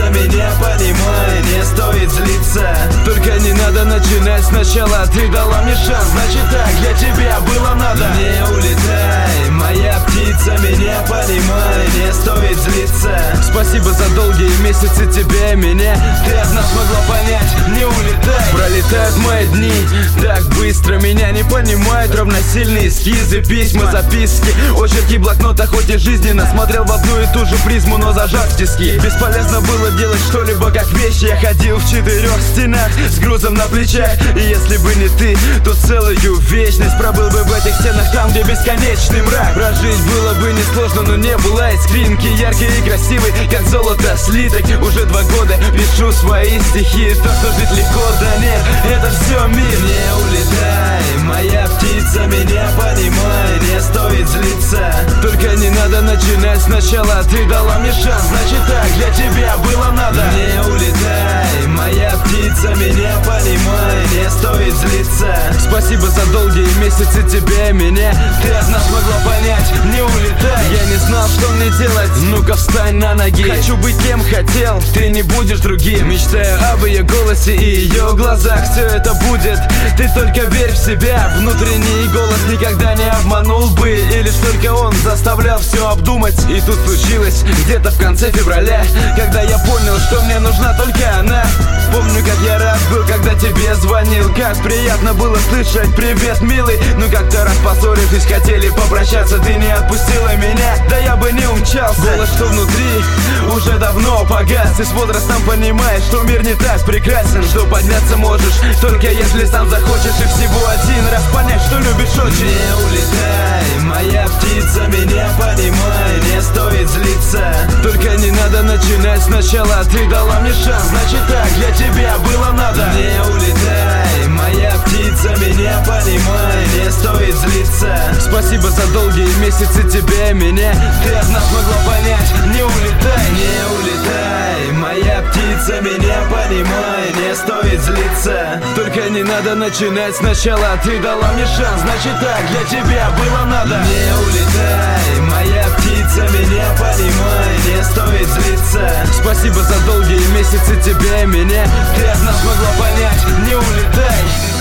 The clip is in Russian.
птица, меня понимай, не стоит злиться. Только не надо начинать сначала, ты дала мне шанс, значит так для тебя было надо. Не улетай, моя птица, меня понимай, не стоит злиться. Спасибо за долгие месяцы тебя и меня, ты одна смогла понять, не улетай. Пролетают мои дни так быстро, меня не понимают равносильные эскизы, письма, записки, очерки блокнота, хоть и жизненно смотрел в одну и ту же призму, но зажат в тиски. Бесполезно было делать что-либо как вещи, я ходил в 4 стенах с грузом на плечах. И если бы не ты, то целую вечность пробыл бы в этих стенах, там, где бесконечный мрак. Прожить было бы несложно, но не было искринки яркой и красивой, как золото слиток. Уже 2 года пишу свои стихи, то, что жить легко, да нет, это все мир. Не улетай, моя птица, меня понимай, не стоит злиться. Только не надо начинать сначала, ты дала мне шанс, значит так для тебя было надо. Не улетай, моя птица, меня понимай, не стоит злиться. Спасибо за долгие месяцы тебя и меня, ты одна смогла понять, не улетай. Я не знал, что мне делать, ну-ка встань на ноги. Хочу быть кем хотел, ты не будешь другим. Мечтаю об ее голосе и ее глазах, все это будет, ты только верь в себя. Внутренний голос никогда не обманул бы, и лишь только он заставлял все обдумать. И тут случилось где-то в конце февраля, когда я понял, что мне нужна только она. Помню, как я рад был, когда тебе звонил, как приятно было слышать привет, милый. Ну как-то раз поссорившись, хотели попрощаться, ты не отпустила меня, да я бы не умчался. Голос, что внутри, уже давно погас, и с возрастом понимаешь, что мир не так прекрасен, что подняться можешь только если сам захочешь, и всего один раз понять, что любишь очень. Не улетай, моя птица, меня понимай, не стоит злиться. Только не надо начинать сначала, ты дала мне шанс, значит так для тебя было надо. Не улетай, моя птица, меня понимай, не стоит злиться. Спасибо за долгие месяцы тебя и меня, ты одна смогла понять, не улетай. Не улетай, моя птица, меня понимай, не стоит злиться. Только не надо начинать сначала, ты дала мне шанс, значит так для тебя было надо. Не улетай, моя птица, меня понимай, не стоит злиться. Спасибо за долгие месяцы тебя и меня, ты одна смогла понять, не улетай.